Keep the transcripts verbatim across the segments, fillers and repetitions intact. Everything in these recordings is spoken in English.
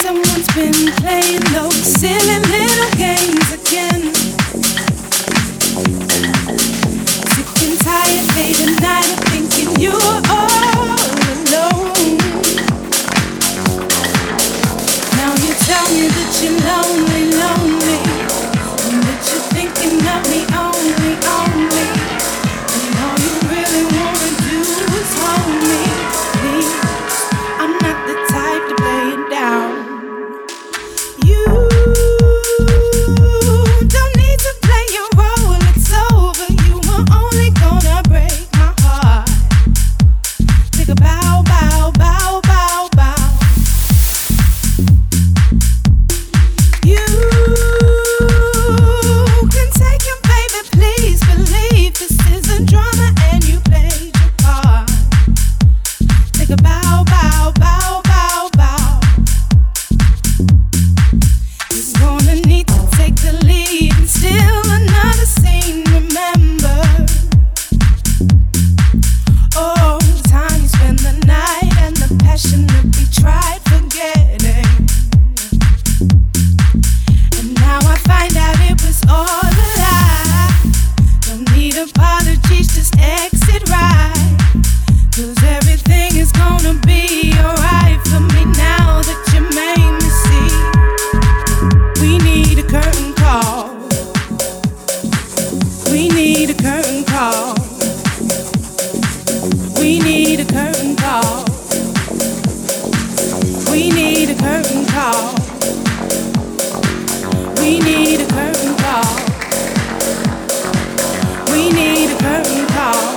Someone's been playing those silly little games again. Sick and tired late at night of thinking you're all alone. Now you tell me that you're lonely, lonely, and that you're thinking of me only, only. And all you really wanna do is hold me, please. I'm not the type to play it down. You don't need to play your role, it's over. You were only gonna break my heart. Take a bow, bow, bow, bow, bow. You can take your baby, please believe this isn't drama and you played your part. Take a bow, bow, bow, bow, bow. You're gonna need to take the lead and still another scene, remember. Oh, the time you spend the night and the passion that we tried forgetting. And now I find out it was all a lie. Don't need apologies, just exit right. Cause everything is gonna be alright for me now that you made me see. We need a curtain call. We need a curtain call. We need a curtain call. We need a curtain call. We need a curtain call. We need a curtain call.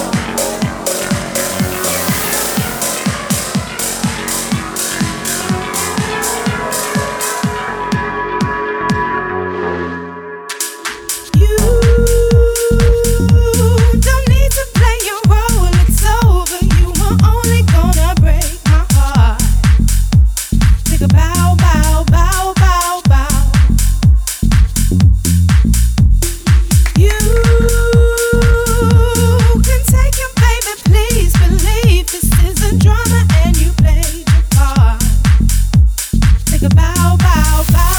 You don't need to play your role, it's over. You were only gonna break my heart. Take a bow, bow, bow, bow, bow. You can take your baby, please believe this isn't drama and you played your part. Take a bow, bow, bow.